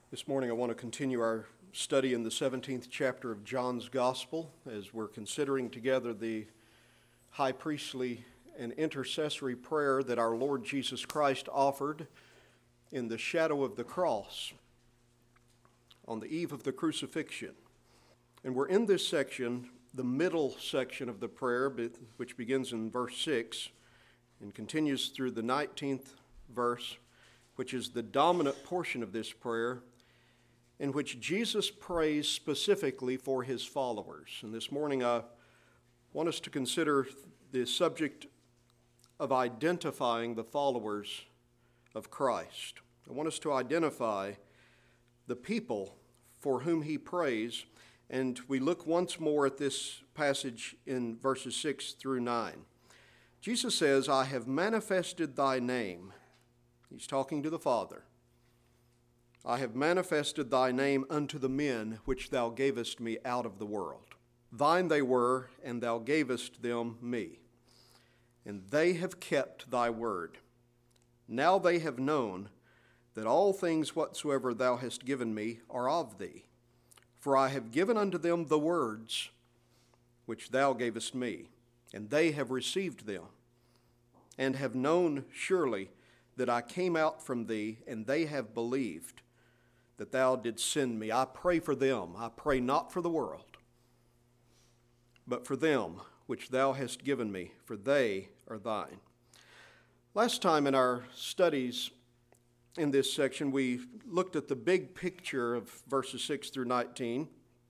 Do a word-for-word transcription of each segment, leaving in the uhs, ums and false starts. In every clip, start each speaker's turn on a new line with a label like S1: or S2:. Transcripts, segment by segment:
S1: This morning I want to continue our study in the seventeenth chapter of John's Gospel as we're considering together the high priestly and intercessory prayer that our Lord Jesus Christ offered in the shadow of the cross on the eve of the crucifixion. And we're in this section, the middle section of the prayer, which begins in verse six and continues through the nineteenth verse, which is the dominant portion of this prayer, in which Jesus prays specifically for his followers. And this morning I want us to consider the subject of identifying the followers of Christ. I want us to identify the people for whom he prays, and we look once more at this passage in verses six through nine. Jesus says, "I have manifested thy name." He's talking to the Father. "I have manifested thy name unto the men which thou gavest me out of the world. Thine they were, and thou gavest them me. And they have kept thy word. Now they have known that all things whatsoever thou hast given me are of thee. For I have given unto them the words which thou gavest me, and they have received them, and have known surely that I came out from thee, and they have believed that thou didst send me. I pray for them. I pray not for the world, but for them which thou hast given me, for they are thine." Last time in our studies in this section, we looked at the big picture of verses six through nineteen,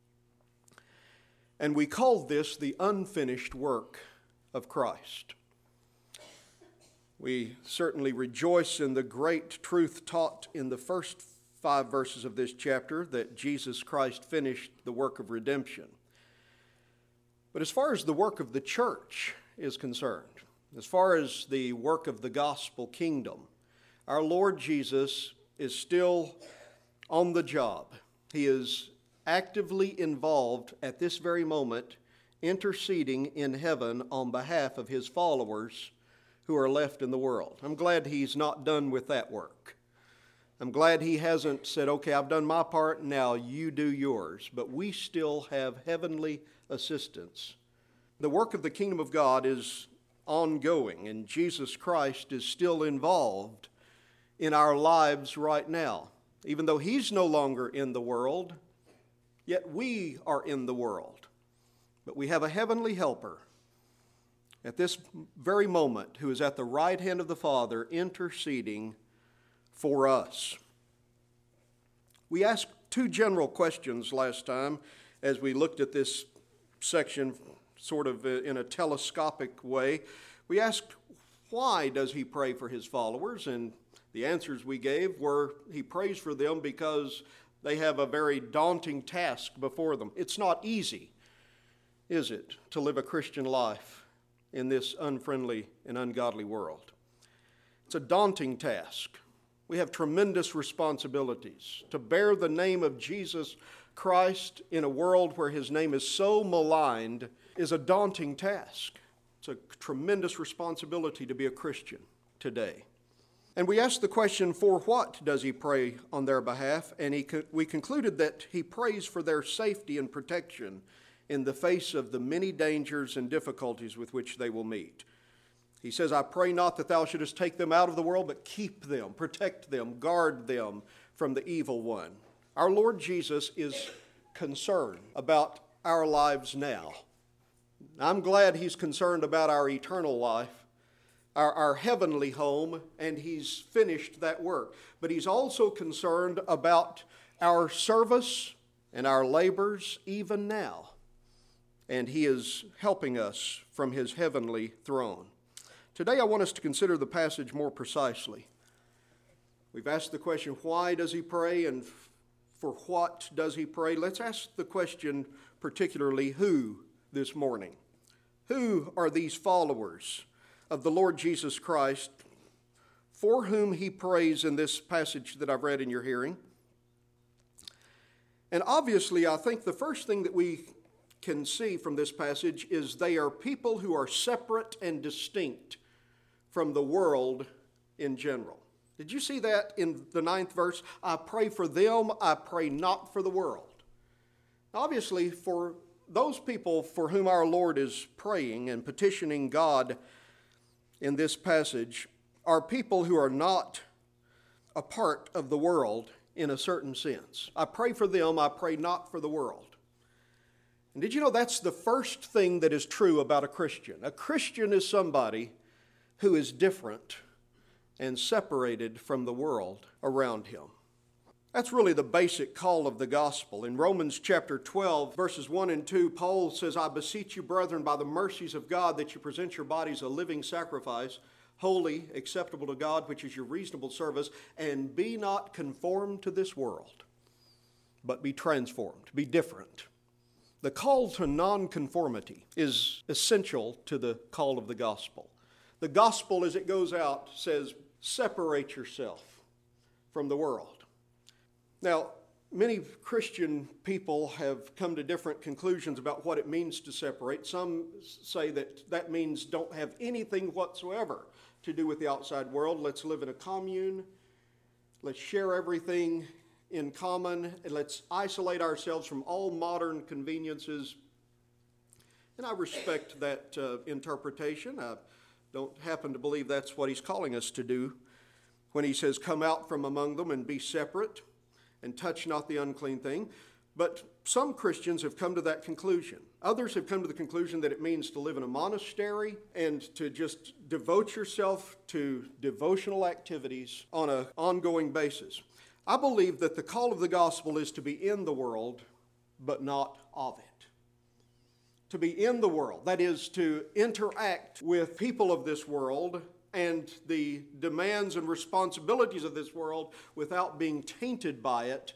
S1: and we called this the unfinished work of Christ. We certainly rejoice in the great truth taught in the first five verses of this chapter, that Jesus Christ finished the work of redemption. But as far as the work of the church is concerned, as far as the work of the gospel kingdom, our Lord Jesus is still on the job. He is actively involved at this very moment, interceding in heaven on behalf of his followers who are left in the world. I'm glad he's not done with that work. I'm glad he hasn't said, "Okay, I've done my part, now you do yours." But we still have heavenly assistance. The work of the kingdom of God is ongoing, and Jesus Christ is still involved in our lives right now. Even though he's no longer in the world, yet we are in the world. But we have a heavenly helper at this very moment who is at the right hand of the Father interceding for us. We asked two general questions last time as we looked at this section sort of in a telescopic way. We asked, why does he pray for his followers? And the answers we gave were, he prays for them because they have a very daunting task before them. It's not easy, is it, to live a Christian life in this unfriendly and ungodly world? It's a daunting task. We have tremendous responsibilities. To bear the name of Jesus Christ in a world where his name is so maligned is a daunting task. It's a tremendous responsibility to be a Christian today. And we asked the question, for what does he pray on their behalf? And he, we concluded that he prays for their safety and protection in the face of the many dangers and difficulties with which they will meet. He says, "I pray not that thou shouldest take them out of the world, but keep them, protect them, guard them from the evil one." Our Lord Jesus is concerned about our lives now. I'm glad he's concerned about our eternal life, our, our heavenly home, and he's finished that work. But he's also concerned about our service and our labors even now. And he is helping us from his heavenly throne. Today I want us to consider the passage more precisely. We've asked the question, why does he pray, and for what does he pray? Let's ask the question particularly, who, this morning? Who are these followers of the Lord Jesus Christ for whom he prays in this passage that I've read in your hearing? And obviously, I think the first thing that we can see from this passage is they are people who are separate and distinct from the world in general. Did you see that in the ninth verse? I pray for them, I pray not for the world. Obviously, for those people for whom our Lord is praying and petitioning God in this passage are people who are not a part of the world in a certain sense. I pray for them, I pray not for the world. And did you know that's the first thing that is true about a Christian? A Christian is somebody who is different and separated from the world around him. That's really the basic call of the gospel. In Romans chapter twelve, verses one and two, Paul says, I beseech you, brethren, by the mercies of God, that you present your bodies a living sacrifice, holy, acceptable to God, which is your reasonable service, and be not conformed to this world, but be transformed, be different. The call to nonconformity is essential to the call of the gospel. The gospel, as it goes out, says, separate yourself from the world. Now, many Christian people have come to different conclusions about what it means to separate. Some say that that means don't have anything whatsoever to do with the outside world. Let's live in a commune. Let's share everything in common, and let's isolate ourselves from all modern conveniences. And I respect that uh, interpretation. I don't happen to believe that's what he's calling us to do when he says, come out from among them and be separate and touch not the unclean thing. But some Christians have come to that conclusion. Others have come to the conclusion that it means to live in a monastery and to just devote yourself to devotional activities on an ongoing basis. I believe that the call of the gospel is to be in the world, but not of it. To be in the world, that is to interact with people of this world and the demands and responsibilities of this world without being tainted by it.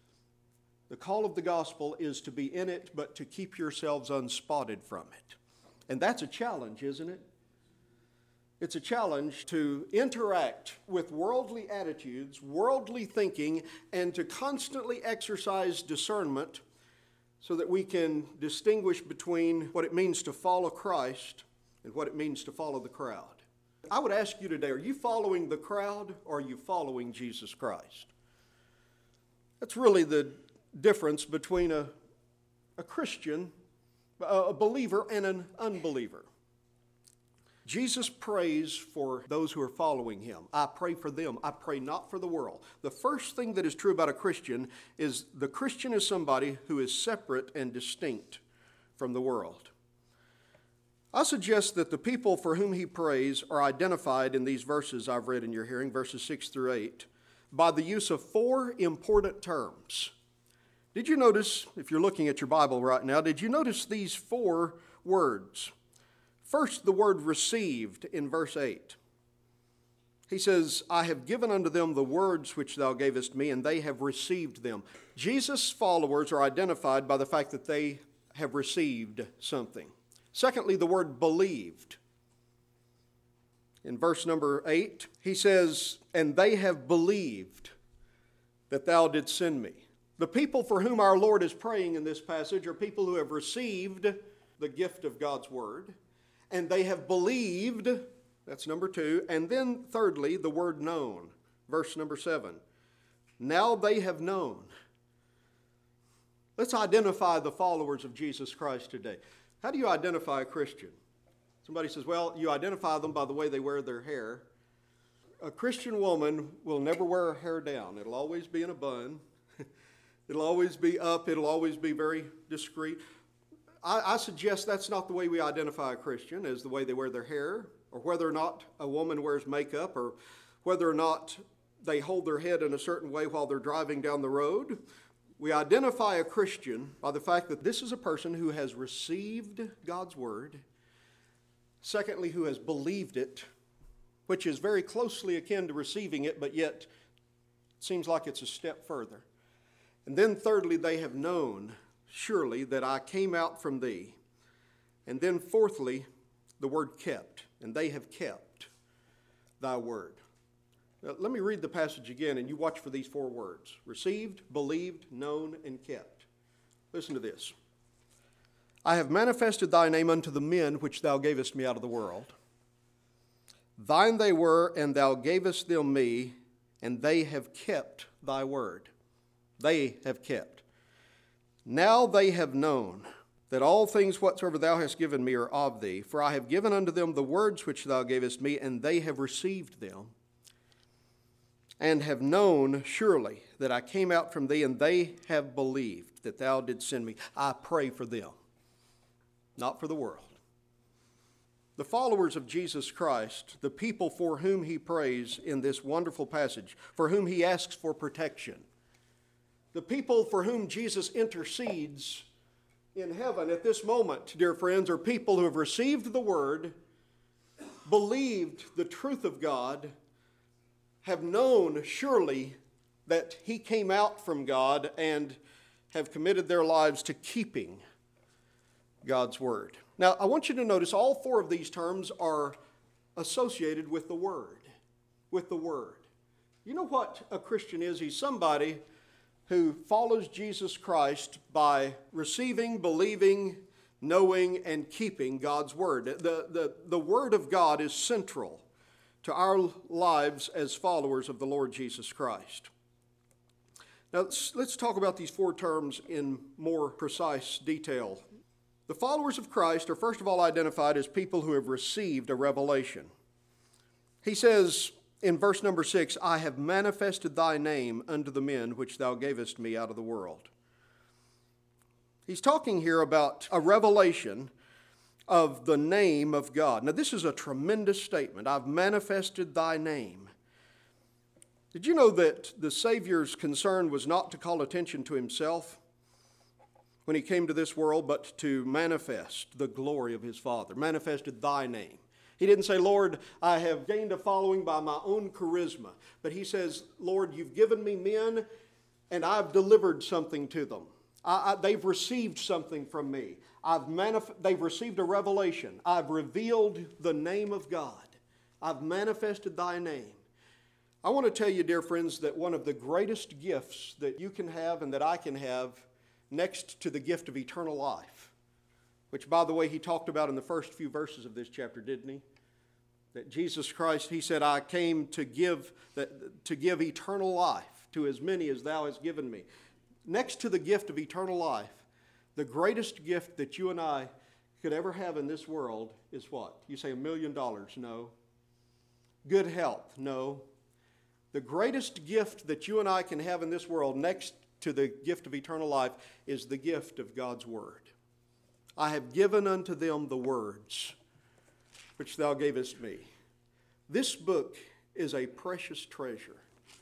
S1: The call of the gospel is to be in it, but to keep yourselves unspotted from it. And that's a challenge, isn't it? It's a challenge to interact with worldly attitudes, worldly thinking, and to constantly exercise discernment so that we can distinguish between what it means to follow Christ and what it means to follow the crowd. I would ask you today, are you following the crowd or are you following Jesus Christ? That's really the difference between a, a Christian, a believer, and an unbeliever. Jesus prays for those who are following him. I pray for them. I pray not for the world. The first thing that is true about a Christian is the Christian is somebody who is separate and distinct from the world. I suggest that the people for whom he prays are identified in these verses I've read in your hearing, verses six through eight, by the use of four important terms. Did you notice, if you're looking at your Bible right now, did you notice these four words? First, the word received in verse eight. He says, I have given unto them the words which thou gavest me, and they have received them. Jesus' followers are identified by the fact that they have received something. Secondly, the word believed. In verse number eight, he says, and they have believed that thou didst send me. The people for whom our Lord is praying in this passage are people who have received the gift of God's word, and they have believed, that's number two, and then thirdly, the word known, verse number seven. Now they have known. Let's identify the followers of Jesus Christ today. How do you identify a Christian? Somebody says, well, you identify them by the way they wear their hair. A Christian woman will never wear her hair down. It'll always be in a bun. It'll always be up. It'll always be very discreet. I, I suggest that's not the way we identify a Christian, as the way they wear their hair, or whether or not a woman wears makeup, or whether or not they hold their head in a certain way while they're driving down the road. We identify a Christian by the fact that this is a person who has received God's word. Secondly, who has believed it, which is very closely akin to receiving it, but yet it seems like it's a step further. And then thirdly, they have known surely that I came out from thee. And then fourthly, the word kept, and they have kept thy word. Now, let me read the passage again, and you watch for these four words. Received, believed, known, and kept. Listen to this. I have manifested thy name unto the men which thou gavest me out of the world. Thine they were, and thou gavest them me, and they have kept thy word. They have kept. Now they have known that all things whatsoever thou hast given me are of thee, for I have given unto them the words which thou gavest me, and they have received them, and have known surely that I came out from thee, and they have believed that thou didst send me. I pray for them, not for the world. The followers of Jesus Christ, the people for whom he prays in this wonderful passage, for whom he asks for protection, the people for whom Jesus intercedes in heaven at this moment, dear friends, are people who have received the word, believed the truth of God, have known surely that he came out from God, and have committed their lives to keeping God's word. Now, I want you to notice all four of these terms are associated with the word. With the word. You know what a Christian is? He's somebody who follows Jesus Christ by receiving, believing, knowing, and keeping God's word. The, the, the word of God is central to our lives as followers of the Lord Jesus Christ. Now, let's, let's talk about these four terms in more precise detail. The followers of Christ are first of all identified as people who have received a revelation. He says in verse number six, I have manifested thy name unto the men which thou gavest me out of the world. He's talking here about a revelation of the name of God. Now, this is a tremendous statement. I've manifested thy name. Did you know that the Savior's concern was not to call attention to himself when he came to this world, but to manifest the glory of his Father, manifested thy name. He didn't say, Lord, I have gained a following by my own charisma. But he says, Lord, you've given me men, and I've delivered something to them. I, I, they've received something from me. I've manif- they've received a revelation. I've revealed the name of God. I've manifested thy name. I want to tell you, dear friends, that one of the greatest gifts that you can have and that I can have, next to the gift of eternal life, which, by the way, he talked about in the first few verses of this chapter, didn't he? That Jesus Christ, he said, I came to give, that, to give eternal life to as many as thou hast given me. Next to the gift of eternal life, the greatest gift that you and I could ever have in this world is what? You say a million dollars? No. Good health? No. The greatest gift that you and I can have in this world, next to the gift of eternal life, is the gift of God's word. I have given unto them the words which thou gavest me. This book is a precious treasure.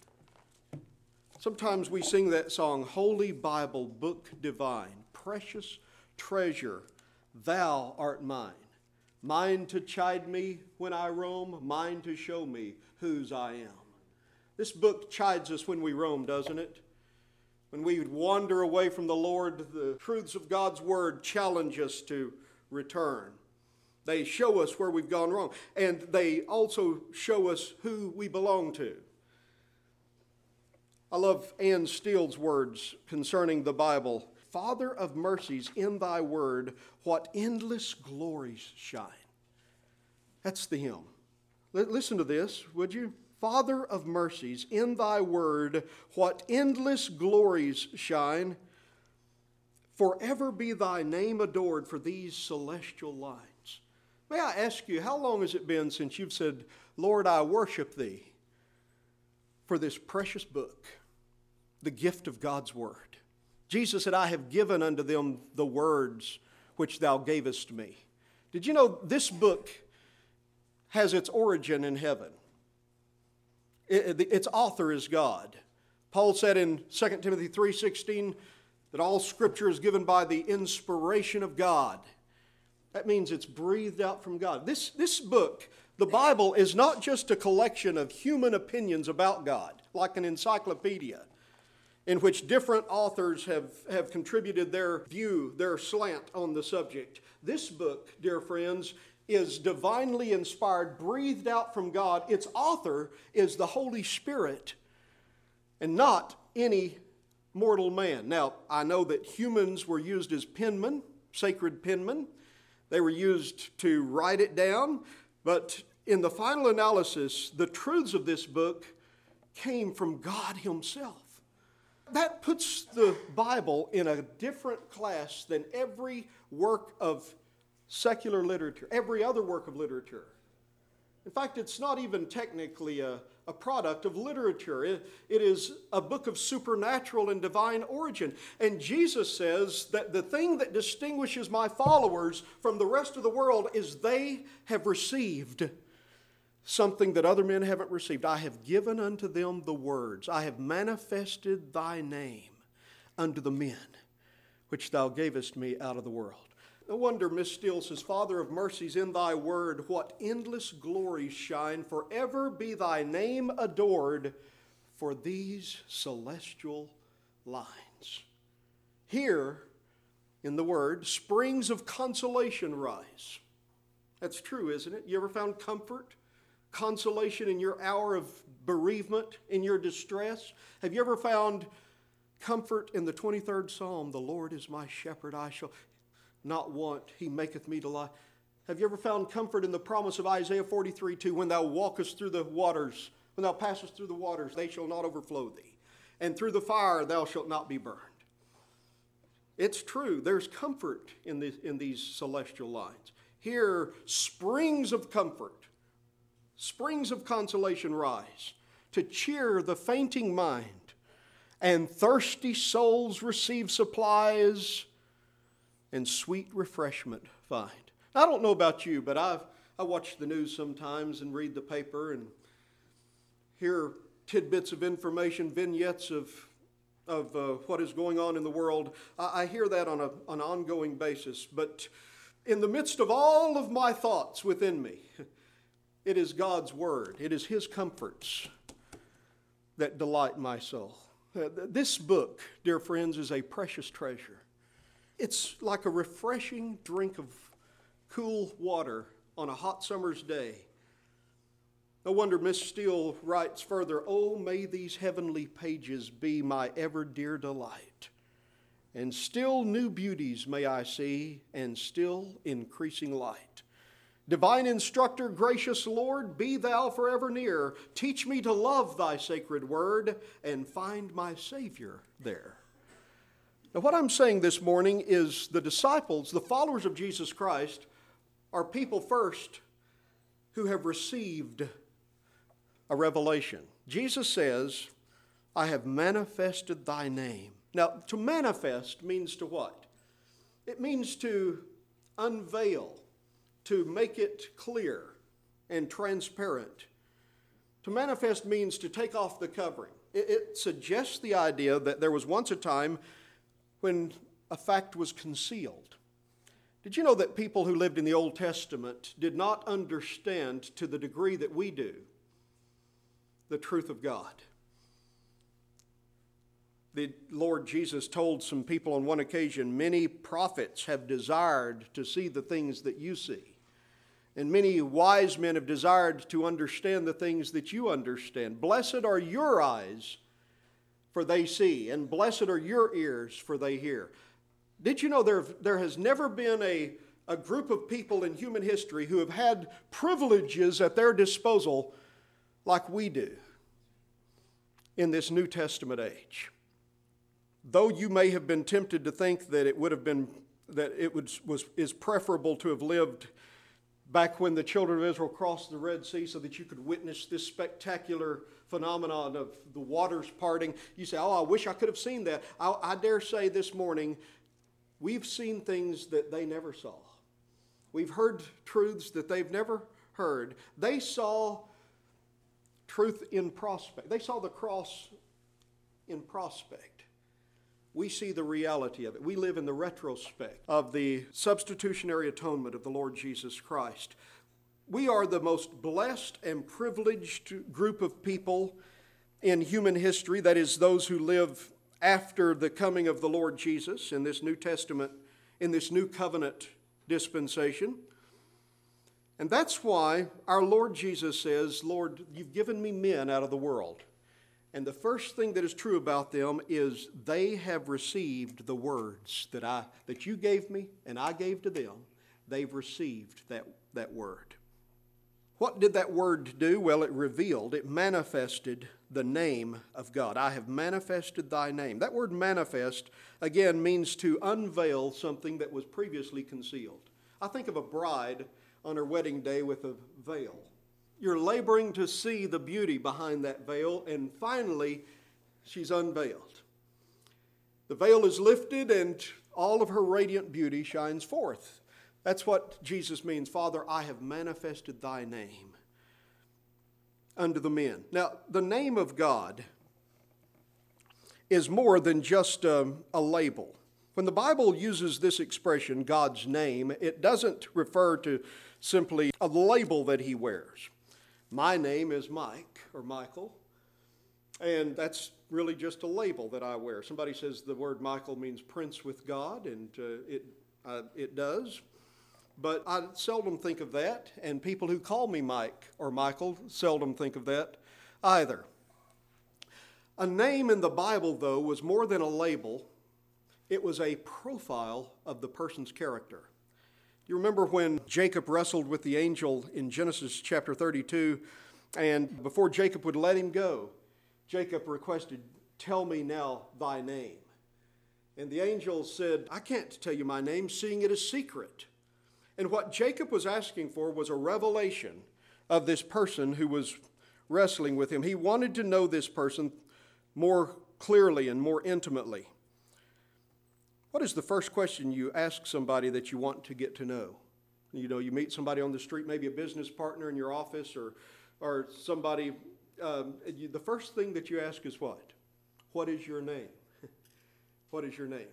S1: Sometimes we sing that song, Holy Bible, Book Divine, precious treasure, thou art mine. Mine to chide me when I roam, mine to show me whose I am. This book chides us when we roam, doesn't it? When we wander away from the Lord, the truths of God's word challenge us to return. They show us where we've gone wrong, and they also show us who we belong to. I love Ann Steele's words concerning the Bible. Father of mercies, in thy word, what endless glories shine. That's the hymn. L- listen to this, would you? Father of mercies, in thy word, what endless glories shine. Forever be thy name adored for these celestial lines. May I ask you, how long has it been since you've said, Lord, I worship thee for this precious book, the gift of God's word? Jesus said, I have given unto them the words which thou gavest me. Did you know this book has its origin in heaven? Its author is God. Paul said in Second Timothy three sixteen that all Scripture is given by the inspiration of God. That means it's breathed out from God. This, this book, the Bible, is not just a collection of human opinions about God, like an encyclopedia, in which different authors have, have contributed their view, their slant on the subject. This book, dear friends, is divinely inspired, breathed out from God. Its author is the Holy Spirit and not any mortal man. Now, I know that humans were used as penmen, sacred penmen. They were used to write it down, but in the final analysis, the truths of this book came from God Himself. That puts the Bible in a different class than every work of secular literature, every other work of literature. In fact, it's not even technically a, a product of literature. It, it is a book of supernatural and divine origin. And Jesus says that the thing that distinguishes my followers from the rest of the world is they have received something that other men haven't received. I have given unto them the words. I have manifested thy name unto the men, which thou gavest me out of the world. No wonder Miss Steele says, Father of mercies, in thy word, what endless glories shine. Forever be thy name adored for these celestial lines. Here in the word, springs of consolation rise. That's true, isn't it? You ever found comfort, consolation in your hour of bereavement, in your distress? Have you ever found comfort in the twenty-third Psalm? The Lord is my shepherd, I shall not want. He maketh me to lie. Have you ever found comfort in the promise of Isaiah forty-three two? When thou walkest through the waters, when thou passest through the waters, they shall not overflow thee. And through the fire thou shalt not be burned. It's true. There's comfort in, the, in these celestial lines. Here, springs of comfort, springs of consolation rise to cheer the fainting mind, and thirsty souls receive supplies, and sweet refreshment find. I don't know about you, but I've, I watch the news sometimes and read the paper and hear tidbits of information, vignettes of, of uh, what is going on in the world. I, I hear that on, a, on an ongoing basis, but in the midst of all of my thoughts within me, it is God's Word. It is His comforts that delight my soul. Uh, this book, dear friends, is a precious treasure. It's like a refreshing drink of cool water on a hot summer's day. No wonder Miss Steele writes further, oh, may these heavenly pages be my ever dear delight. And still new beauties may I see, and still increasing light. Divine instructor, gracious Lord, be thou forever near. Teach me to love thy sacred word and find my Savior there. Now, what I'm saying this morning is the disciples, the followers of Jesus Christ, are people first who have received a revelation. Jesus says, I have manifested thy name. Now, to manifest means to what? It means to unveil, to make it clear and transparent. To manifest means to take off the covering. It, it suggests the idea that there was once a time when a fact was concealed. Did you know that people who lived in the Old Testament did not understand to the degree that we do the truth of God? The Lord Jesus told some people on one occasion, many prophets have desired to see the things that you see. And many wise men have desired to understand the things that you understand. Blessed are your eyes, for they see, and blessed are your ears, for they hear. Did you know there, there has never been a, a group of people in human history who have had privileges at their disposal like we do in this New Testament age? Though you may have been tempted to think that it would have been, that it was, was is preferable to have lived back when the children of Israel crossed the Red Sea so that you could witness this spectacular phenomenon of the waters parting. You say, oh, I wish I could have seen that. I, I dare say this morning, we've seen things that they never saw. We've heard truths that they've never heard. They saw truth in prospect. They saw the cross in prospect. We see the reality of it. We live in the retrospect of the substitutionary atonement of the Lord Jesus Christ. We are the most blessed and privileged group of people in human history, that is, those who live after the coming of the Lord Jesus in this New Testament, in this new covenant dispensation. And that's why our Lord Jesus says, Lord, you've given me men out of the world. And the first thing that is true about them is they have received the words that I that you gave me and I gave to them. They've received that, that word. What did that word do? Well, it revealed, it manifested the name of God. I have manifested thy name. That word manifest, again, means to unveil something that was previously concealed. I think of a bride on her wedding day with a veil. You're laboring to see the beauty behind that veil, and finally, she's unveiled. The veil is lifted, and all of her radiant beauty shines forth. That's what Jesus means. Father, I have manifested thy name unto the men. Now, the name of God is more than just a, a label. When the Bible uses this expression, God's name, it doesn't refer to simply a label that he wears. My name is Mike or Michael, and that's really just a label that I wear. Somebody says the word Michael means prince with God, and uh, it, uh, it does. But I seldom think of that, and people who call me Mike or Michael seldom think of that either. A name in the Bible, though, was more than a label. It was a profile of the person's character. You remember when Jacob wrestled with the angel in Genesis chapter thirty-two, and before Jacob would let him go, Jacob requested, "Tell me now thy name." And the angel said, "I can't tell you my name, seeing it is secret." And what Jacob was asking for was a revelation of this person who was wrestling with him. He wanted to know this person more clearly and more intimately. What is the first question you ask somebody that you want to get to know? You know, you meet somebody on the street, maybe a business partner in your office, or, or somebody, um, you, the first thing that you ask is what? What is your name? What is your name?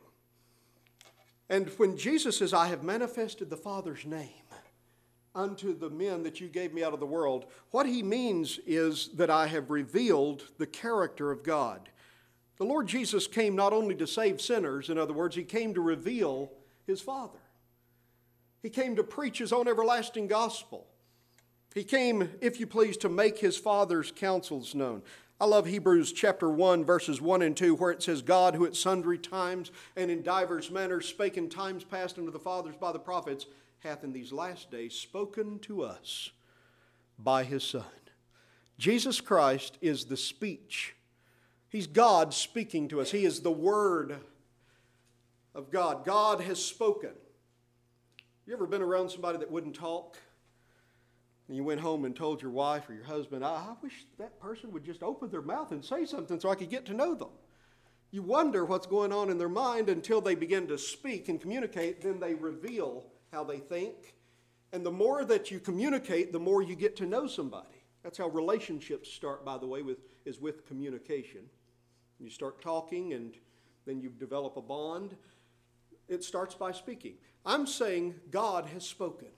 S1: And when Jesus says, I have manifested the Father's name unto the men that you gave me out of the world, what he means is that I have revealed the character of God. The Lord Jesus came not only to save sinners, in other words, he came to reveal his Father. He came to preach his own everlasting gospel. He came, if you please, to make his Father's counsels known. I love Hebrews chapter one, verses one and two, where it says, God, who at sundry times and in divers manners spake in times past unto the fathers by the prophets, hath in these last days spoken to us by his Son. Jesus Christ is the speech. He's God speaking to us. He is the Word of God. God has spoken. You ever been around somebody that wouldn't talk? And you went home and told your wife or your husband, I, I wish that person would just open their mouth and say something so I could get to know them. You wonder what's going on in their mind until they begin to speak and communicate. Then they reveal how they think. And the more that you communicate, the more you get to know somebody. That's how relationships start, by the way, with is with communication. You start talking and then you develop a bond. It starts by speaking. I'm saying God has spoken.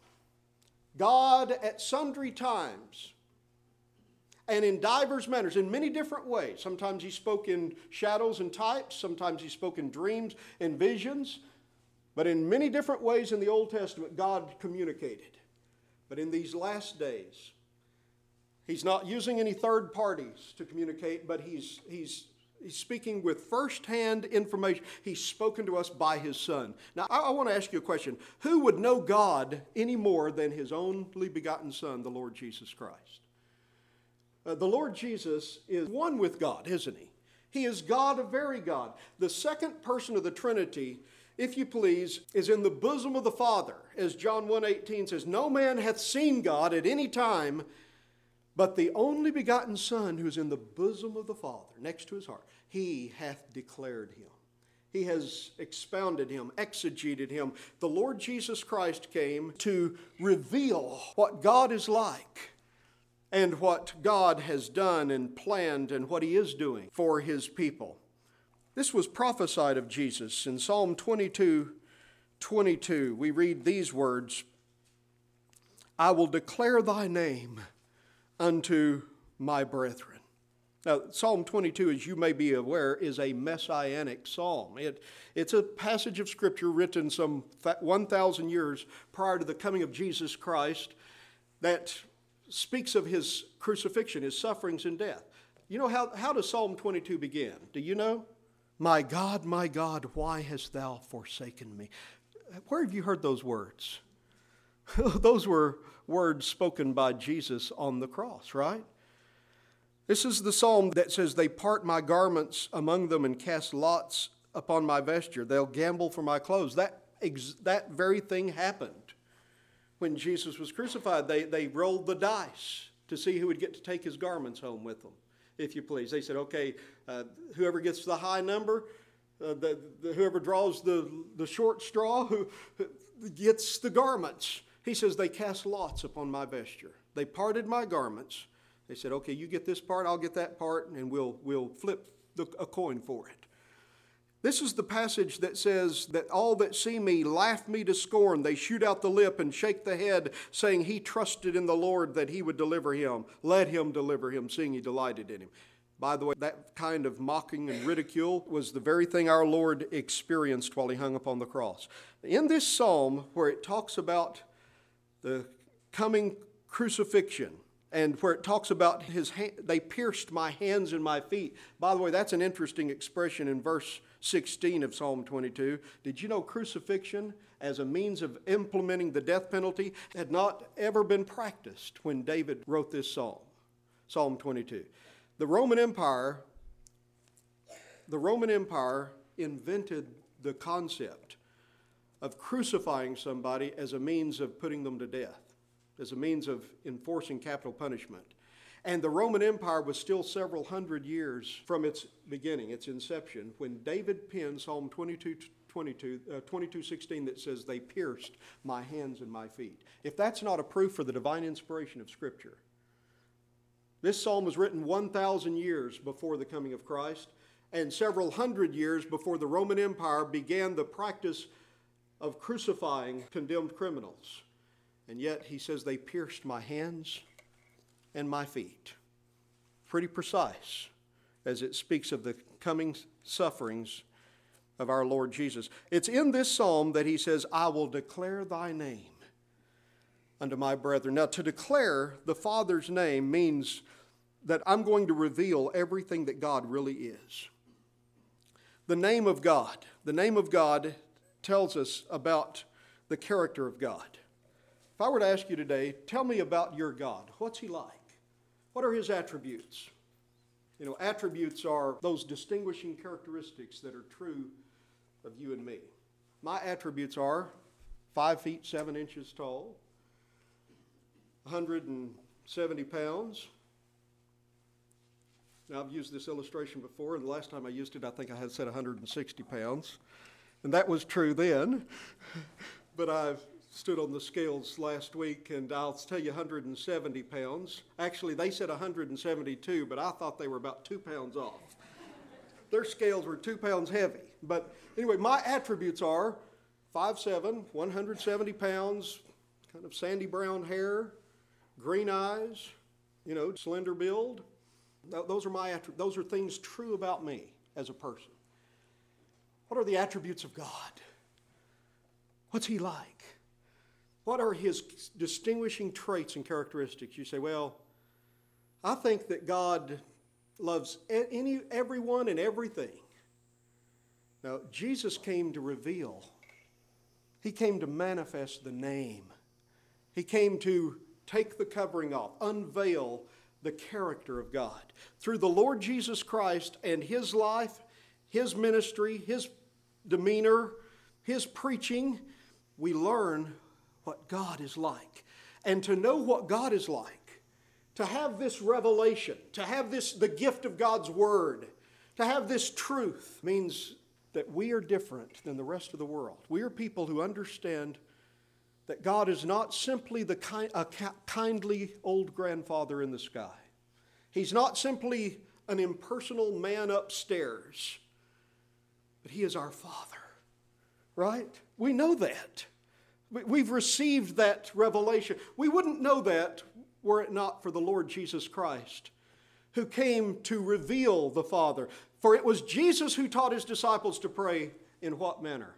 S1: God at sundry times and in divers manners, in many different ways. Sometimes he spoke in shadows and types. Sometimes he spoke in dreams and visions. But in many different ways in the Old Testament, God communicated. But in these last days, he's not using any third parties to communicate, but he's, he's, he's speaking with first-hand information. He's spoken to us by his Son. Now, I, I want to ask you a question. Who would know God any more than his only begotten Son, the Lord Jesus Christ? Uh, the Lord Jesus is one with God, isn't he? He is God, a very God. The second person of the Trinity, if you please, is in the bosom of the Father. As John one eighteen says, no man hath seen God at any time, but the only begotten Son who is in the bosom of the Father, next to his heart, he hath declared him. He has expounded him, exegeted him. The Lord Jesus Christ came to reveal what God is like and what God has done and planned and what he is doing for his people. This was prophesied of Jesus in Psalm twenty-two twenty-two. We read these words, I will declare thy name unto my brethren. Now, Psalm twenty-two, as you may be aware, is a messianic psalm. It, it's a passage of Scripture written some one thousand years prior to the coming of Jesus Christ that speaks of his crucifixion, his sufferings and death. You know, how, how does Psalm twenty-two begin? Do you know? My God, my God, why hast thou forsaken me? Where have you heard those words? Those were words spoken by Jesus on the cross, right? This is the psalm that says, they part my garments among them and cast lots upon my vesture. They'll gamble for my clothes. That, ex- that very thing happened when Jesus was crucified. They, they rolled the dice to see who would get to take his garments home with them, if you please. They said, okay, uh, whoever gets the high number, uh, the, the, whoever draws the, the short straw, who, who gets the garments. He says, they cast lots upon my vesture. They parted my garments. They said, okay, you get this part, I'll get that part, and we'll, we'll flip the, a coin for it. This is the passage that says that all that see me laugh me to scorn. They shoot out the lip and shake the head, saying he trusted in the Lord that he would deliver him. Let him deliver him, seeing he delighted in him. By the way, that kind of mocking and ridicule was the very thing our Lord experienced while he hung upon the cross. In this psalm, where it talks about the coming crucifixion, and where it talks about his hand, they pierced my hands and my feet. By the way, that's an interesting expression in verse sixteen of Psalm twenty-two. Did you know crucifixion as a means of implementing the death penalty had not ever been practiced when David wrote this psalm, Psalm twenty-two. The Roman Empire, the Roman Empire invented the concept of crucifying somebody as a means of putting them to death, as a means of enforcing capital punishment. And the Roman Empire was still several hundred years from its beginning, its inception, when David penned Psalm twenty-two, twenty-two, uh, twenty-two sixteen that says, they pierced my hands and my feet. If that's not a proof for the divine inspiration of Scripture. This psalm was written one thousand years before the coming of Christ, and several hundred years before the Roman Empire began the practice of crucifying condemned criminals. And yet he says, they pierced my hands and my feet. Pretty precise as it speaks of the coming sufferings of our Lord Jesus. It's in this psalm that he says, I will declare thy name unto my brethren. Now, to declare the Father's name means that I'm going to reveal everything that God really is. The name of God. The name of God tells us about the character of God. If I were to ask you today, tell me about your God. What's he like? What are his attributes? You know, attributes are those distinguishing characteristics that are true of you and me. My attributes are five feet, seven inches tall, one hundred seventy pounds. Now, I've used this illustration before, and the last time I used it, I think I had said one hundred sixty pounds. And that was true then. But I've stood on the scales last week, and I'll tell you one hundred seventy pounds. Actually, they said one hundred seventy-two, but I thought they were about two pounds off. Their scales were two pounds heavy. But anyway, my attributes are five foot seven, one hundred seventy pounds, kind of sandy brown hair, green eyes, you know, slender build. Those are my attributes. Those are things true about me as a person. What are the attributes of God? What's he like? What are his distinguishing traits and characteristics? You say, well, I think that God loves any, everyone and everything. Now, Jesus came to reveal. He came to manifest the name. He came to take the covering off, unveil the character of God. Through the Lord Jesus Christ and his life, his ministry, his demeanor, his preaching, we learn what God is like. And to know what God is like, to have this revelation, to have this, the gift of God's word, to have this truth means that we are different than the rest of the world. We are people who understand that God is not simply the kind, a kindly old grandfather in the sky. He's not simply an impersonal man upstairs, but he is our Father, right? We know that. We've received that revelation. We wouldn't know that were it not for the Lord Jesus Christ, who came to reveal the Father. For it was Jesus who taught his disciples to pray in what manner?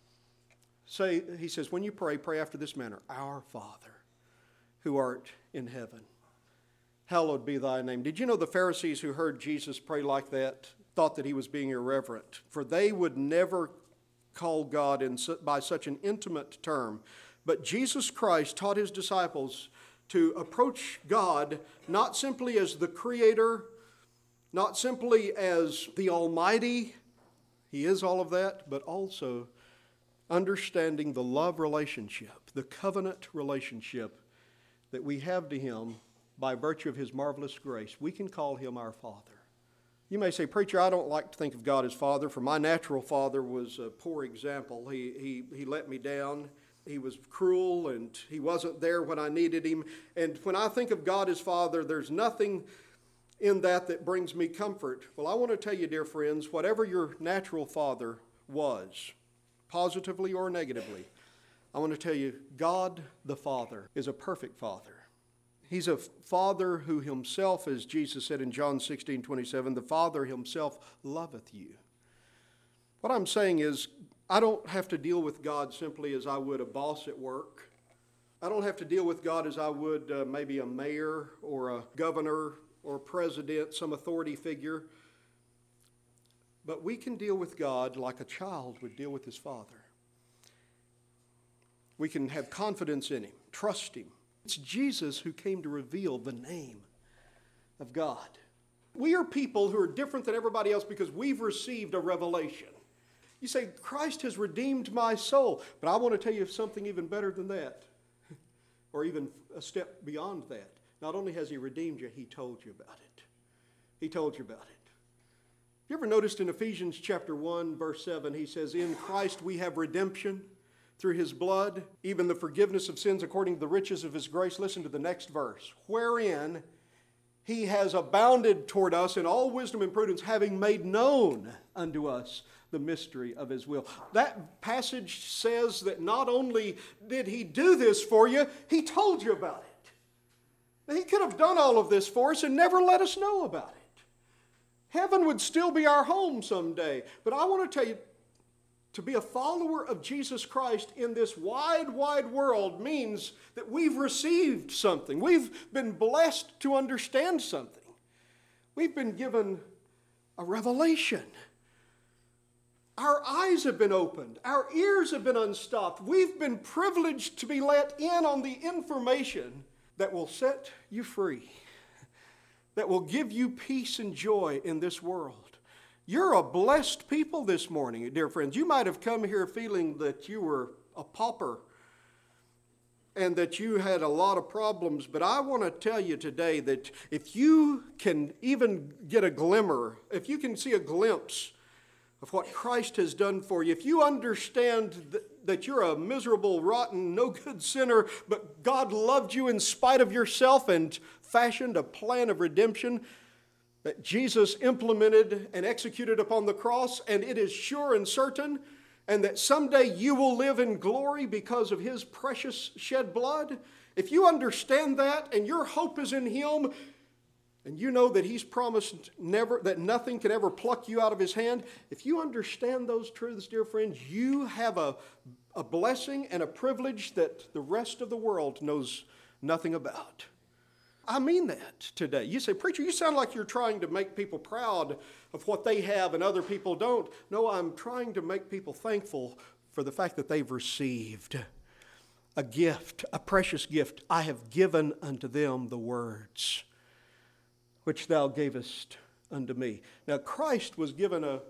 S1: Say, he says, when you pray, pray after this manner. Our Father, who art in heaven, hallowed be thy name. Did you know the Pharisees who heard Jesus pray like that thought that he was being irreverent? For they would never call God in by such an intimate term. But Jesus Christ taught his disciples to approach God not simply as the creator Not simply as the Almighty, He is all of that, but also understanding the love relationship, the covenant relationship that we have to Him by virtue of His marvelous grace. We can call Him our Father. You may say, preacher, I don't like to think of God as Father, for my natural father was a poor example. He, he, he let me down. He was cruel, and He wasn't there when I needed Him. And when I think of God as Father, there's nothing in that that brings me comfort. Well, I want to tell you, dear friends, whatever your natural father was, positively or negatively, I want to tell you, God the Father is a perfect Father. He's a Father who Himself, as Jesus said in John sixteen twenty-seven, the Father Himself loveth you. What I'm saying is, I don't have to deal with God simply as I would a boss at work. I don't have to deal with God as I would uh, maybe a mayor or a governor or president, some authority figure. But we can deal with God like a child would deal with his father. We can have confidence in Him, trust Him. It's Jesus who came to reveal the name of God. We are people who are different than everybody else because we've received a revelation. You say, Christ has redeemed my soul. But I want to tell you something even better than that, or even a step beyond that. Not only has He redeemed you, He told you about it. He told you about it. You ever noticed in Ephesians chapter one, verse seven, he says, in Christ we have redemption through His blood, even the forgiveness of sins according to the riches of His grace. Listen to the next verse. Wherein He has abounded toward us in all wisdom and prudence, having made known unto us the mystery of His will. That passage says that not only did He do this for you, He told you about it. Now, He could have done all of this for us and never let us know about it. Heaven would still be our home someday. But I want to tell you, to be a follower of Jesus Christ in this wide, wide world means that we've received something. We've been blessed to understand something. We've been given a revelation. Our eyes have been opened. Our ears have been unstopped. We've been privileged to be let in on the information that will set you free, that will give you peace and joy in this world. You're a blessed people this morning, dear friends. You might have come here feeling that you were a pauper and that you had a lot of problems, but I want to tell you today that if you can even get a glimmer, if you can see a glimpse of what Christ has done for you, if you understand th- that you're a miserable, rotten, no good sinner, but God loved you in spite of yourself and fashioned a plan of redemption that Jesus implemented and executed upon the cross, and it is sure and certain, and that someday you will live in glory because of His precious shed blood. If you understand that and your hope is in Him, and you know that He's promised never that nothing can ever pluck you out of His hand, if you understand those truths, dear friends, you have a, a blessing and a privilege that the rest of the world knows nothing about. I mean that today. You say, preacher, you sound like you're trying to make people proud of what they have and other people don't. No, I'm trying to make people thankful for the fact that they've received a gift, a precious gift. I have given unto them the words which Thou gavest unto me. Now, Christ was given a,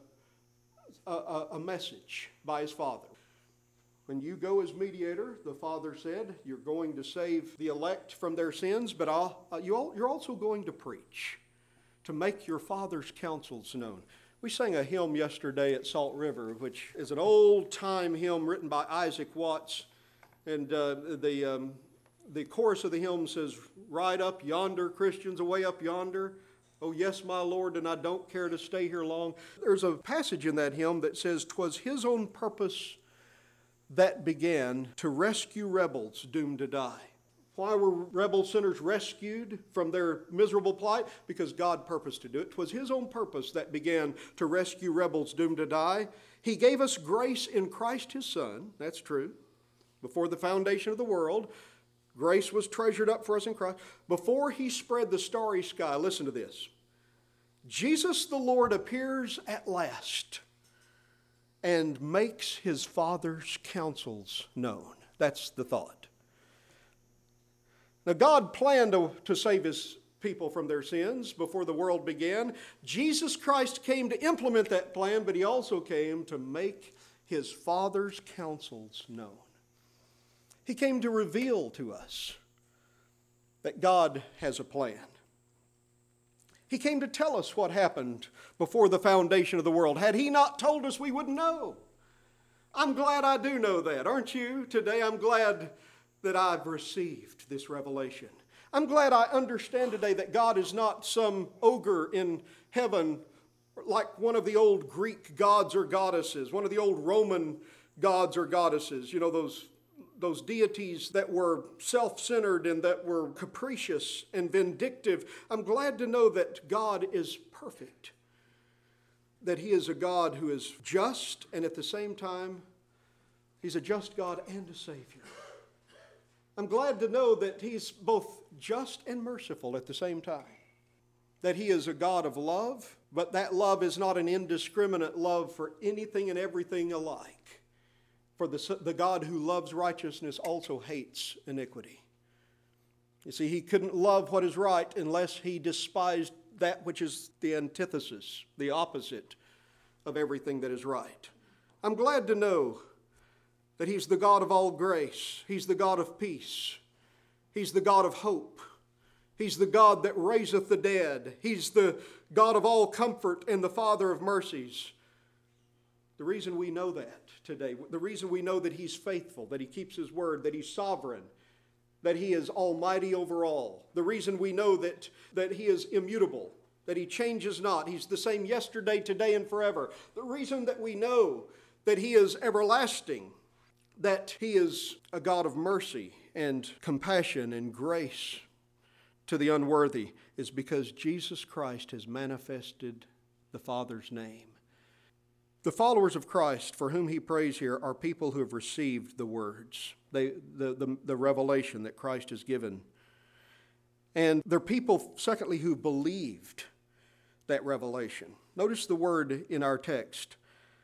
S1: a, a message by His Father. When you go as mediator, the Father said, you're going to save the elect from their sins, but I'll, uh, you all, you're also going to preach, to make your Father's counsels known. We sang a hymn yesterday at Salt River, which is an old-time hymn written by Isaac Watts. And uh, the, um, the chorus of the hymn says, "Ride up yonder, Christians, away up yonder. Oh, yes, my Lord, and I don't care to stay here long." There's a passage in that hymn that says, "'Twas His own purpose that began to rescue rebels doomed to die." Why were rebel sinners rescued from their miserable plight? Because God purposed to do it. 'Twas His own purpose that began to rescue rebels doomed to die. He gave us grace in Christ His Son. That's true. Before the foundation of the world, grace was treasured up for us in Christ. Before He spread the starry sky, listen to this. Jesus the Lord appears at last and makes His Father's counsels known. That's the thought. Now, God planned to, to save His people from their sins before the world began. Jesus Christ came to implement that plan, but he also came to make his Father's counsels known. He came to reveal to us that God has a plan. He came to tell us what happened before the foundation of the world. Had he not told us, we wouldn't know. I'm glad I do know that, aren't you? Today I'm glad that I've received this revelation. I'm glad I understand today that God is not some ogre in heaven like one of the old Greek gods or goddesses, one of the old Roman gods or goddesses, you know, those, those deities that were self-centered and that were capricious and vindictive. I'm glad to know that God is perfect, that he is a God who is just, and at the same time, he's a just God and a Savior. I'm glad to know that he's both just and merciful at the same time. That he is a God of love, but that love is not an indiscriminate love for anything and everything alike. For the, the God who loves righteousness also hates iniquity. You see, he couldn't love what is right unless he despised that which is the antithesis, the opposite of everything that is right. I'm glad to know that he's the God of all grace. He's the God of peace. He's the God of hope. He's the God that raiseth the dead. He's the God of all comfort and the Father of mercies. The reason we know that today, the reason we know that he's faithful, that he keeps his word, that he's sovereign, that he is almighty over all. The reason we know that, that he is immutable, that he changes not. He's the same yesterday, today, and forever. The reason that we know that he is everlasting, that he is a God of mercy and compassion and grace to the unworthy, is because Jesus Christ has manifested the Father's name. The followers of Christ for whom he prays here are people who have received the words, they, the, the, the revelation that Christ has given. And they're people, secondly, who believed that revelation. Notice the word in our text.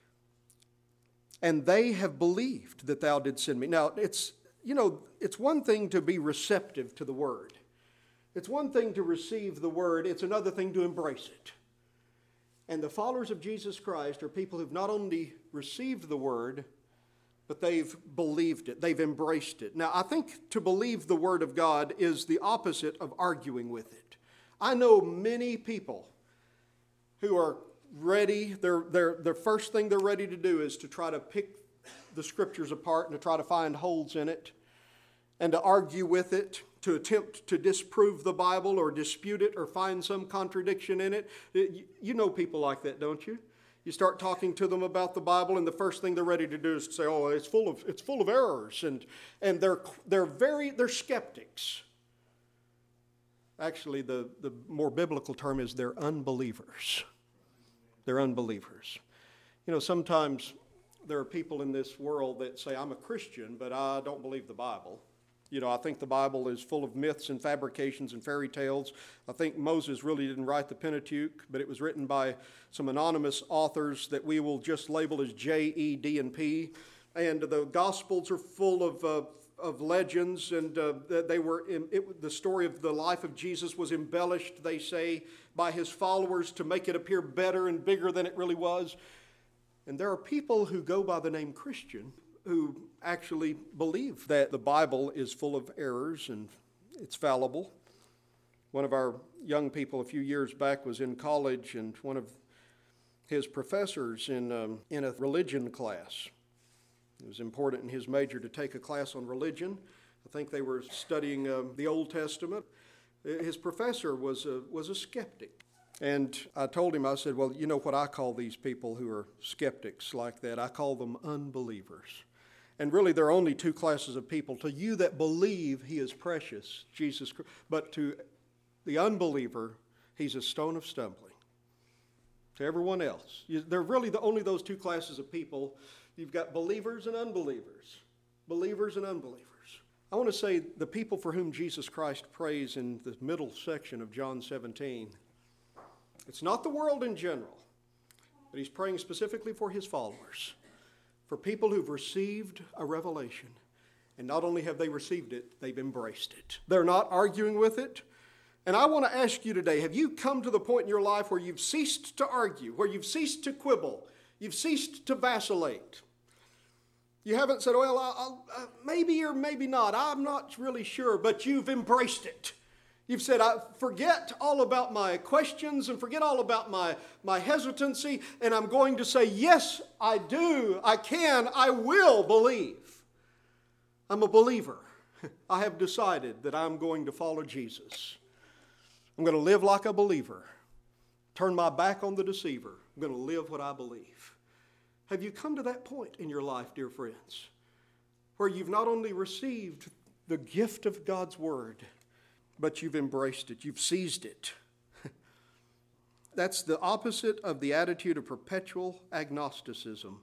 S1: And they have believed that thou didst send me. Now, it's, you know, it's one thing to be receptive to the word. It's one thing to receive the word. It's another thing to embrace it. And the followers of Jesus Christ are people who've not only received the word, but they've believed it. They've embraced it. Now, I think to believe the word of God is the opposite of arguing with it. I know many people who are ready, their, their, their first thing they're ready to do is to try to pick the scriptures apart and to try to find holes in it and to argue with it, to attempt to disprove the Bible or dispute it or find some contradiction in it. You know people like that, don't you? You start talking to them about the Bible, and the first thing they're ready to do is to say, "Oh, it's full of it's full of errors," and and they're they're very they're skeptics. Actually, the, the more biblical term is they're unbelievers. They're unbelievers. You know, sometimes there are people in this world that say, "I'm a Christian, but I don't believe the Bible." You know, I think the Bible is full of myths and fabrications and fairy tales. I think Moses really didn't write the Pentateuch, but it was written by some anonymous authors that we will just label as J, E, D, and P. And the Gospels are full of uh, of legends, and uh, they were in, it, the story of the life of Jesus was embellished, they say, by his followers to make it appear better and bigger than it really was. And there are people who go by the name Christian who actually believe that the Bible is full of errors and it's fallible. One of our young people a few years back was in college, and one of his professors in, um, in a religion class, it was important in his major to take a class on religion. I think they were studying um, the Old Testament. His professor was a, was a skeptic. And I told him, I said, "Well, you know what I call these people who are skeptics like that? I call them unbelievers." And really, there are only two classes of people. To you that believe he is precious, Jesus Christ, but to the unbeliever, he's a stone of stumbling. To everyone else, there are really the, only those two classes of people. You've got believers and unbelievers. Believers and unbelievers. I want to say the people for whom Jesus Christ prays in the middle section of John seventeen, it's not the world in general, but he's praying specifically for his followers. For people who've received a revelation, and not only have they received it, they've embraced it. They're not arguing with it, And I want to ask you today, have you come to the point in your life where you've ceased to argue, where you've ceased to quibble, you've ceased to vacillate? You haven't said, well, I'll, uh, maybe or maybe not, I'm not really sure, but you've embraced it. You've said, I forget all about my questions and forget all about my, my hesitancy, and I'm going to say, yes, I do, I can, I will believe. I'm a believer. I have decided that I'm going to follow Jesus. I'm going to live like a believer. Turn my back on the deceiver. I'm going to live what I believe. Have you come to that point in your life, dear friends, where you've not only received the gift of God's Word, but you've embraced it, you've seized it? That's the opposite of the attitude of perpetual agnosticism.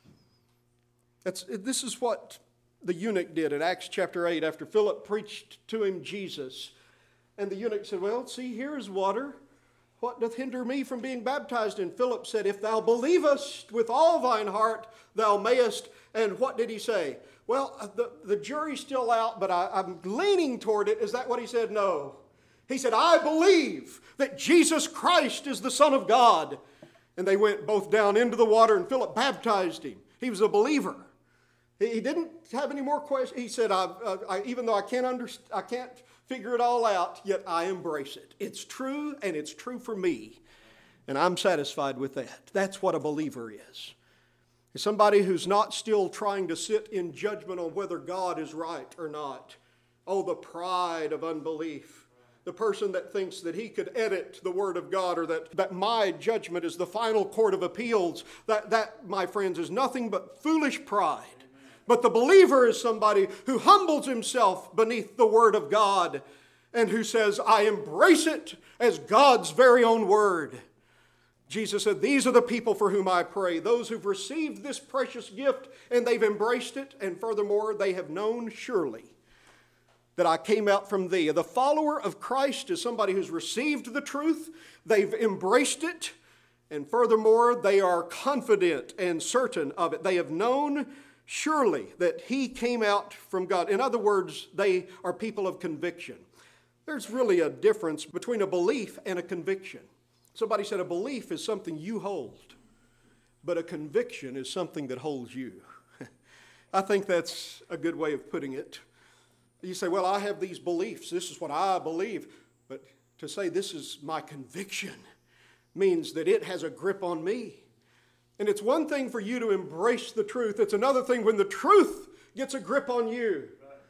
S1: That's, this is what the eunuch did in Acts chapter eight after Philip preached to him Jesus. And the eunuch said, well, see, here is water. What doth hinder me from being baptized? And Philip said, if thou believest with all thine heart, thou mayest. And what did he say? Well, the, the jury's still out, but I, I'm leaning toward it. Is that what he said? No. He said, I believe that Jesus Christ is the Son of God. And they went both down into the water, and Philip baptized him. He was a believer. He, he didn't have any more questions. He said, I, uh, I, even though I can't understand, I can't figure it all out, yet I embrace it. It's true, and it's true for me. And I'm satisfied with that. That's what a believer is. It's somebody who's not still trying to sit in judgment on whether God is right or not. Oh, the pride of unbelief. The person that thinks that he could edit the Word of God, or that, that my judgment is the final court of appeals. That, that, my friends, is nothing but foolish pride. But the believer is somebody who humbles himself beneath the Word of God and who says, I embrace it as God's very own Word. Jesus said, these are the people for whom I pray, those who've received this precious gift and they've embraced it, and furthermore, they have known surely that I came out from thee. The follower of Christ is somebody who's received the truth, they've embraced it, and furthermore, they are confident and certain of it. They have known surely that he came out from God. In other words, they are people of conviction. There's really a difference between a belief and a conviction. Somebody said a belief is something you hold, but a conviction is something that holds you. I think that's a good way of putting it. You say, well, I have these beliefs. This is what I believe. But to say this is my conviction means that it has a grip on me. And it's one thing for you to embrace the truth. It's another thing when the truth gets a grip on you.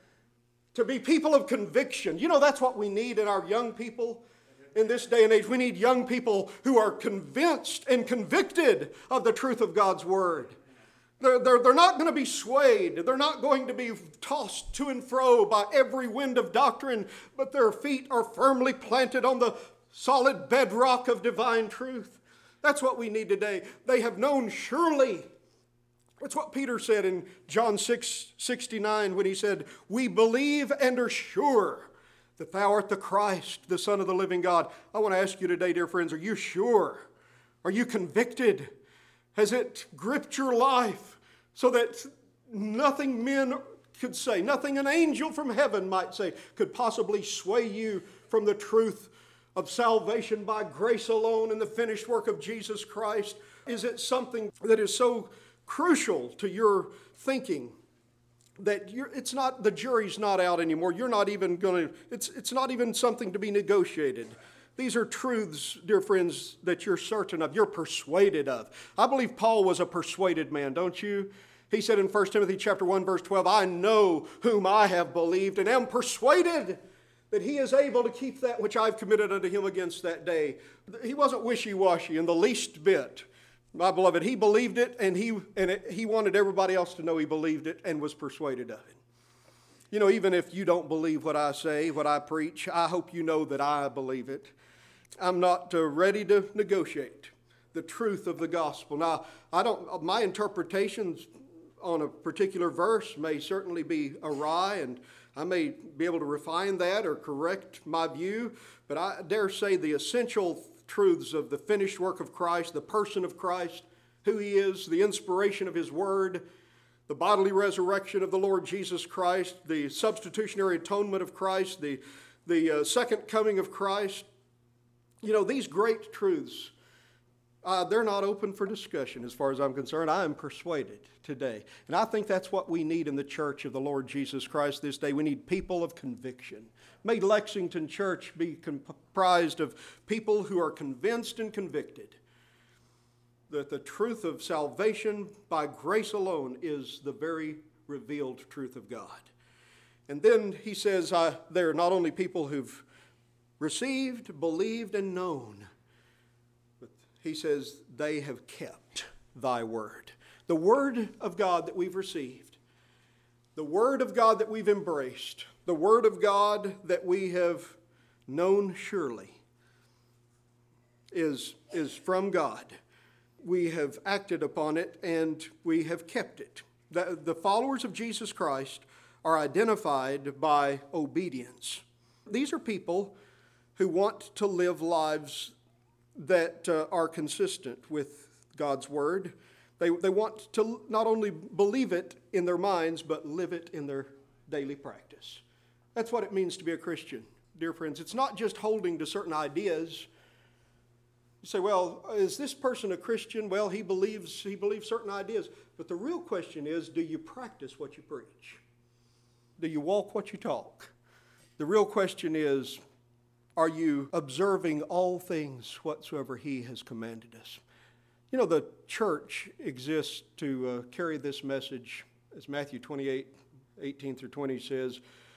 S1: To be people of conviction. You know, that's what we need in our young people. In this day and age, we need young people who are convinced and convicted of the truth of God's Word. They're, they're, they're not going to be swayed. They're not going to be tossed to and fro by every wind of doctrine, but their feet are firmly planted on the solid bedrock of divine truth. That's what we need today. They have known surely. That's what Peter said in John six sixty-nine when he said, we believe and are sure that thou art the Christ, the Son of the living God. I want to ask you today, dear friends, are you sure? Are you convicted? Has it gripped your life so that nothing men could say, nothing an angel from heaven might say, could possibly sway you from the truth of salvation by grace alone and the finished work of Jesus Christ? Is it something that is so crucial to your thinking that you're, it's not, the jury's not out anymore. You're not even going to, it's, it's not even something to be negotiated. These are truths, dear friends, that you're certain of, you're persuaded of. I believe Paul was a persuaded man, don't you? He said in First Timothy chapter one, verse twelve, I know whom I have believed and am persuaded that he is able to keep that which I've committed unto him against that day. He wasn't wishy-washy in the least bit. My beloved, he believed it, and he and it, he wanted everybody else to know he believed it and was persuaded of it. You know, even if you don't believe what I say, what I preach, I hope you know that I believe it. I'm not uh, ready to negotiate the truth of the gospel. Now, I don't. My interpretations on a particular verse may certainly be awry, and I may be able to refine that or correct my view, but I dare say the essential truths of the finished work of Christ, the person of Christ, who he is, the inspiration of his word, the bodily resurrection of the Lord Jesus Christ, the substitutionary atonement of Christ, the, the uh, second coming of Christ. You know, these great truths, uh, they're not open for discussion as far as I'm concerned. I am persuaded today. And I think that's what we need in the church of the Lord Jesus Christ this day. We need people of conviction. May Lexington Church be comprised of people who are convinced and convicted that the truth of salvation by grace alone is the very revealed truth of God. And then he says uh, they're not only people who've received, believed, and known, but he says they have kept thy word. The word of God that we've received, the word of God that we've embraced, the word of God that we have known surely is, is from God. We have acted upon it and we have kept it. The, the followers of Jesus Christ are identified by obedience. These are people who want to live lives that uh, are consistent with God's word. They, they want to not only believe it in their minds, but live it in their daily practice. That's what it means to be a Christian, dear friends. It's not just holding to certain ideas. You say, well, is this person a Christian? Well, he believes, he believes certain ideas. But the real question is, do you practice what you preach? Do you walk what you talk? The real question is, are you observing all things whatsoever he has commanded us? You know, the church exists to uh, carry this message, as Matthew twenty-eight, eighteen through twenty says,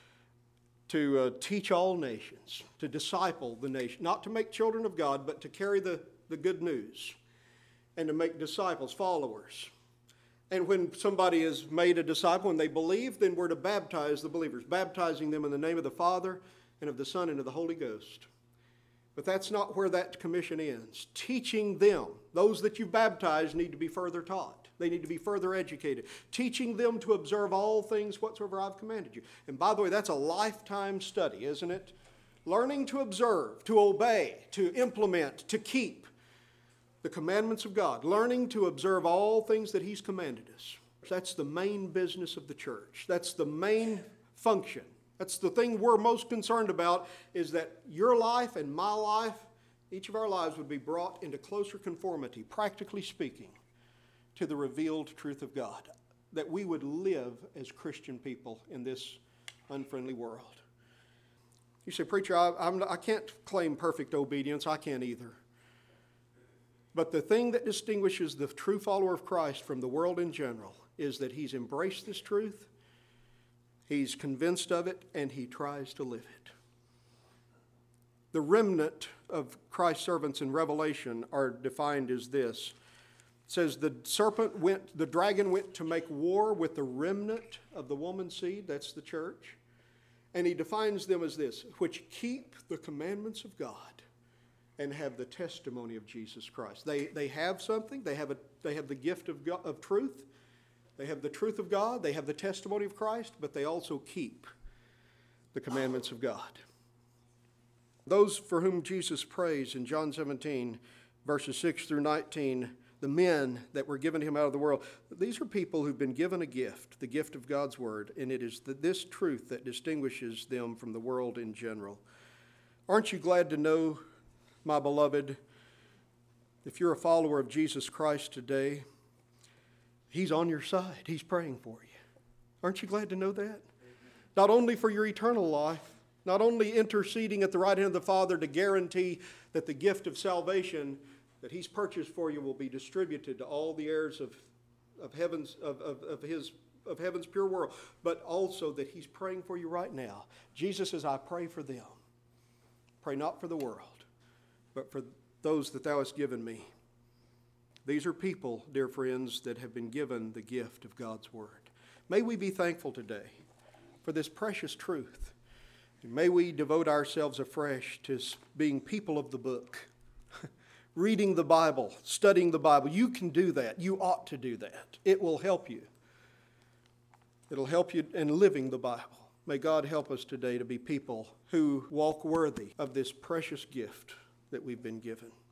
S1: to uh, teach all nations, to disciple the nation, not to make children of God, but to carry the, the good news and to make disciples, followers. And when somebody is made a disciple and they believe, then we're to baptize the believers, baptizing them in the name of the Father and of the Son and of the Holy Ghost. But that's not where that commission ends. Teaching them, those that you baptize need to be further taught. They need to be further educated. Teaching them to observe all things whatsoever I've commanded you. And by the way, that's a lifetime study, isn't it? Learning to observe, to obey, to implement, to keep the commandments of God. Learning to observe all things that he's commanded us. That's the main business of the church. That's the main function. That's the thing we're most concerned about, is that your life and my life, each of our lives would be brought into closer conformity, practically speaking, to the revealed truth of God. That we would live as Christian people in this unfriendly world. You say, preacher, I, I'm, I can't claim perfect obedience. I can't either. But the thing that distinguishes the true follower of Christ from the world in general is that he's embraced this truth, he's convinced of it, and he tries to live it. The remnant of Christ's servants in Revelation are defined as this. It says the serpent went, the dragon went to make war with the remnant of the woman's seed, that's the church. And he defines them as this, which keep the commandments of God and have the testimony of Jesus Christ. They, they have something, they have, a, they have the gift of, God, of truth, they have the truth of God, they have the testimony of Christ, but they also keep the commandments of God. Those for whom Jesus prays in John seventeen, verses six through nineteen, the men that were given to him out of the world, these are people who've been given a gift, the gift of God's word, and it is the, this truth that distinguishes them from the world in general. Aren't you glad to know, my beloved, if you're a follower of Jesus Christ today, he's on your side. He's praying for you. Aren't you glad to know that? Not only for your eternal life, not only interceding at the right hand of the Father to guarantee that the gift of salvation that he's purchased for you will be distributed to all the heirs of, of heaven's of, of, of his of heaven's pure world, but also that he's praying for you right now. Jesus says, I pray for them. Pray not for the world, but for those that thou hast given me. These are people, dear friends, that have been given the gift of God's word. May we be thankful today for this precious truth. And may we devote ourselves afresh to being people of the book, reading the Bible, studying the Bible. You can do that. You ought to do that. It will help you. It'll help you in living the Bible. May God help us today to be people who walk worthy of this precious gift that we've been given.